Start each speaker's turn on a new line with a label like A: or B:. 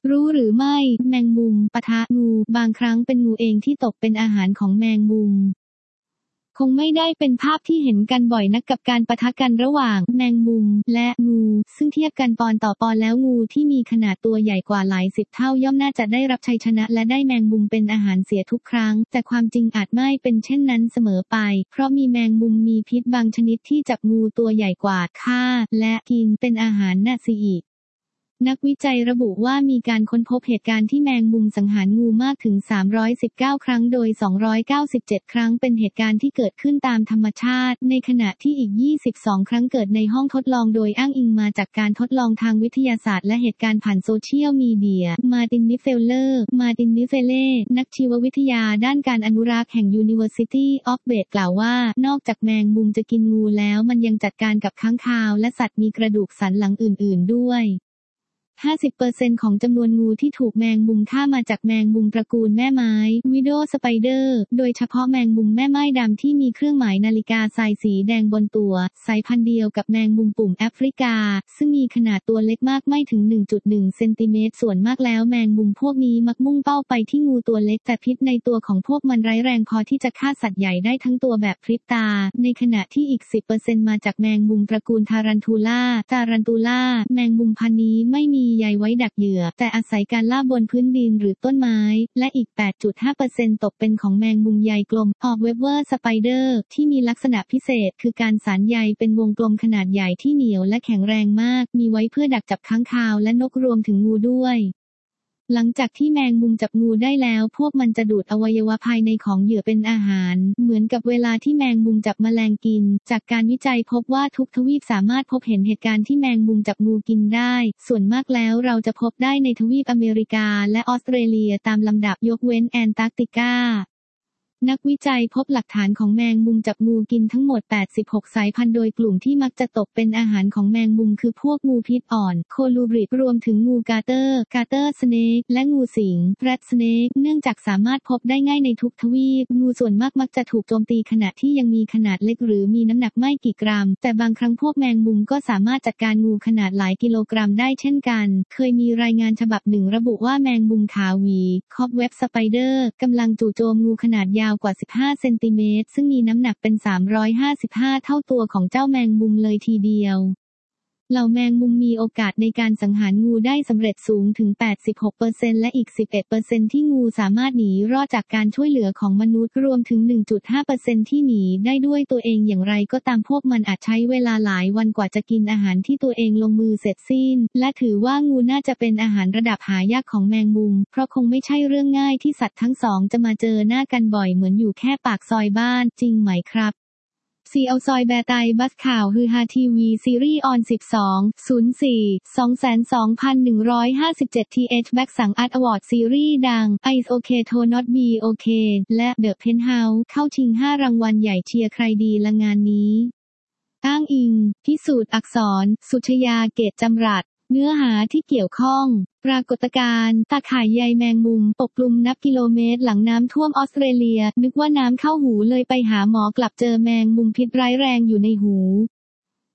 A: รู้หรือไม่แมงมุมปะทะงูบางครั้งเป็นงูเองที่ตกเป็นอาหารของแมงมุมคงไม่ได้เป็นภาพที่เห็นกันบ่อยนักกับการปะทะกันระหว่างแมงมุมและงูซึ่งเทียบกันปอนต่อปอนแล้วงูที่มีขนาดตัวใหญ่กว่าหลายสิบเท่าย่อมน่าจะได้รับชัยชนะและได้แมงมุมเป็นอาหารเสียทุกครั้งแต่ความจริงอาจไม่เป็นเช่นนั้นเสมอไปเพราะมีแมงมุมมีพิษบางชนิดที่จับงูตัวใหญ่กว่าฆ่าและกินเป็นอาหารน่ะสิอีกนักวิจัยระบุว่ามีการค้นพบเหตุการณ์ที่แมงมุมสังหารงูมากถึง319ครั้งโดย297ครั้งเป็นเหตุการณ์ที่เกิดขึ้นตามธรรมชาติในขณะที่อีก22ครั้งเกิดในห้องทดลองโดยอ้างอิงมาจากการทดลองทางวิทยาศาสตร์และเหตุการณ์ผ่านโซเชียลมีเดียมาร์ติน นิเฟลเล่นักชีววิทยาด้านการอนุรักษ์แห่ง University of Bath กล่าวว่านอกจากแมงมุมจะกินงูแล้วมันยังจัดการกับค้างคาวและสัตว์มีกระดูกสันหลังอื่นๆด้วย50% ของจำนวนงูที่ถูกแมงมุมฆ่ามาจากแมงมุมตระกูลแม่ไม้วิโดว์สไปเดอร์โดยเฉพาะแมงมุมแม่ไม้ดำที่มีเครื่องหมายนาฬิกาทรายสีแดงบนตัวสายพันธุ์เดียวกับแมงมุมปุ่มแอฟริกาซึ่งมีขนาดตัวเล็กมากไม่ถึง 1.1 เซนติเมตรส่วนมากแล้วแมงมุมพวกนี้มักมุ่งเป้าไปที่งูตัวเล็กแต่พิษในตัวของพวกมันร้ายแรงพอที่จะฆ่าสัตว์ใหญ่ได้ทั้งตัวแบบพริบตาในขณะที่อีก 10% มาจากแมงมุมตระกูลทารันทูล่าแมงมุมพันธุ์นี้ไม่มีใยไว้ดักเหยื่อแต่อาศัยการล่าบนพื้นดินหรือต้นไม้และอีก 8.5% ตกเป็นของแมงมุมใยกลมออกเวเวอร์สไปเดอร์ที่มีลักษณะพิเศษคือการสานใยเป็นวงกลมขนาดใหญ่ที่เหนียวและแข็งแรงมากมีไว้เพื่อดักจับค้างคาวและนกรวมถึงงูด้วยหลังจากที่แมงมุมจับงูได้แล้วพวกมันจะดูดอวัยวะภายในของเหยื่อเป็นอาหารเหมือนกับเวลาที่แมงมุมจับแมลงกินจากการวิจัยพบว่าทุกทวีปสามารถพบเห็นเหตุการณ์ที่แมงมุมจับงูกินได้ส่วนมากแล้วเราจะพบได้ในทวีปอเมริกาและออสเตรเลียตามลำดับยกเว้นแอนตาร์กติกานักวิจัยพบหลักฐานของแมงมุมจับงูกินทั้งหมด86สายพันธุ์โดยกลุ่มที่มักจะตกเป็นอาหารของแมงมุมคือพวกงูพิษอ่อนโคลูบริดรวมถึงงูกาเตอร์สเนกและงูสิงแรดสเนกเนื่องจากสามารถพบได้ง่ายในทุกทวีปงูส่วนมากมักจะถูกโจมตีขณะที่ยังมีขนาดเล็กหรือมีน้ำหนักไม่กี่กรัมแต่บางครั้งพวกแมงมุมก็สามารถจัดการงูขนาดหลายกิโลกรัมได้เช่นกันเคยมีรายงานฉบับหนึ่งระบุว่าแมงมุมขาหวีคอบเว็บสไปเดอร์กำลังจู่โจมงูขนาดยาวกว่า15เซนติเมตรซึ่งมีน้ำหนักเป็น355เท่าตัวของเจ้าแมงมุมเลยทีเดียวเหล่าแมงมุมมีโอกาสในการสังหารงูได้สำเร็จสูงถึง 86% และอีก 11% ที่งูสามารถหนีรอดจากการช่วยเหลือของมนุษย์รวมถึง 1.5% ที่หนีได้ด้วยตัวเองอย่างไรก็ตามพวกมันอาจใช้เวลาหลายวันกว่าจะกินอาหารที่ตัวเองลงมือเสร็จสิ้นและถือว่างูน่าจะเป็นอาหารระดับหายากของแมงมุมเพราะคงไม่ใช่เรื่องง่ายที่สัตว์ทั้งสองจะมาเจอหน้ากันบ่อยเหมือนอยู่แค่ปากซอยบ้านจริงไหมครับซีเอาซอยแบร์ไตบัสข่าวฮือฮาทีวีซีรีส์ออน12/04/22,157 TH แบ็กสังอัดอวอร์ดซีรีส์ดัง Ice Okay to Not Be Okay และ The Penthouse เข้าชิง5รางวัลใหญ่เชียร์ใครดีละงานนี้อ้างอิงพิสูจน์อักษรสุชยาเกตจำรัดเนื้อหาที่เกี่ยวข้องปรากฏการณ์ตาข่ายใยแมงมุมปกคลุมนับกิโลเมตรหลังน้ำท่วมออสเตรเลียนึกว่าน้ำเข้าหูเลยไปหาหมอกลับเจอแมงมุมพิษร้ายแรงอยู่ในหู